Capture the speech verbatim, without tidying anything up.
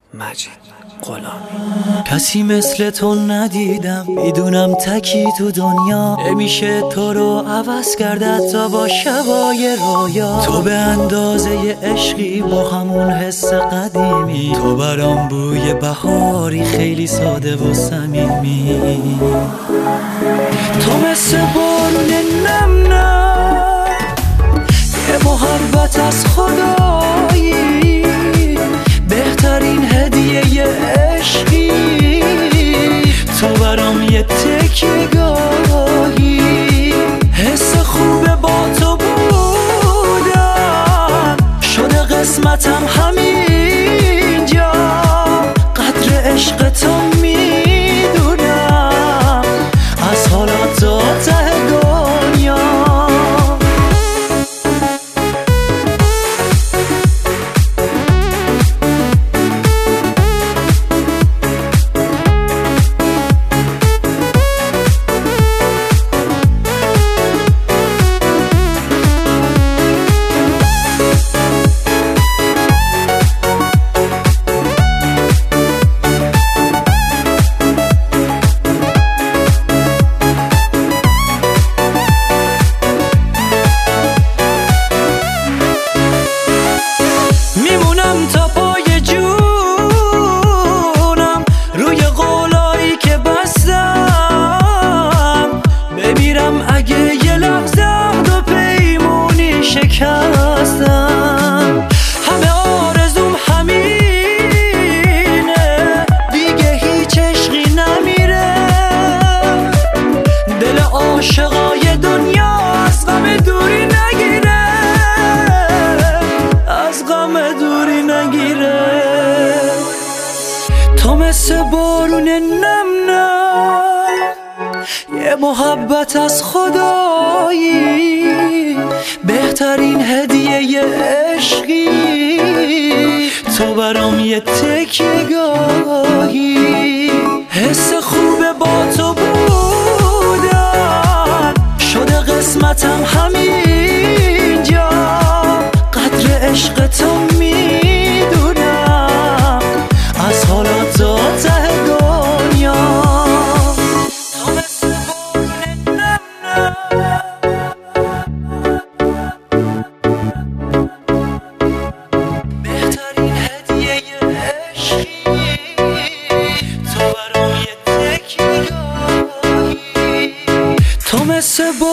مجید غلامی. کسی مثل تو ندیدم، میدونم تکی تو دنیا نمیشه تو رو عوض کرد تا با شبای رویا. تو به اندازه عشقی با همون حس قدیمی، تو برام بوی بهاری خیلی ساده و صمیمی. تو مثل بارون نم نم، یه محبت از خدایی، بهترین هدیه عشقی، تو برام یه تکیه گاهی، حس خوبه با تو بودن شده قسمتم همینجا، قدر عشق تو میدونم از حالات تا ته دنیا. تا پای جونم روی قولایی که بستم، بمیرم اگه یه لحظه عهد و پیمونی شکستم. همه آرزوم همینه، دیگه هیچ عشقی نمیره، دل عاشقای دنیا از غم دوری نگیره، از غم دوری نگیره. تو مثل بارون نم نم، یه محبت از خدایی، بهترین هدیه عشقی، تو برام یه تکیه گاهی، حس خوبه با تو بودن شده قسمتم همینجا، قدر عشق تو میدونم از حالات تا ته دنیا. تو مثل بارون نم نم، بهترین هدیه عشقی، تو برام یه تکیه گاهی، تو مثل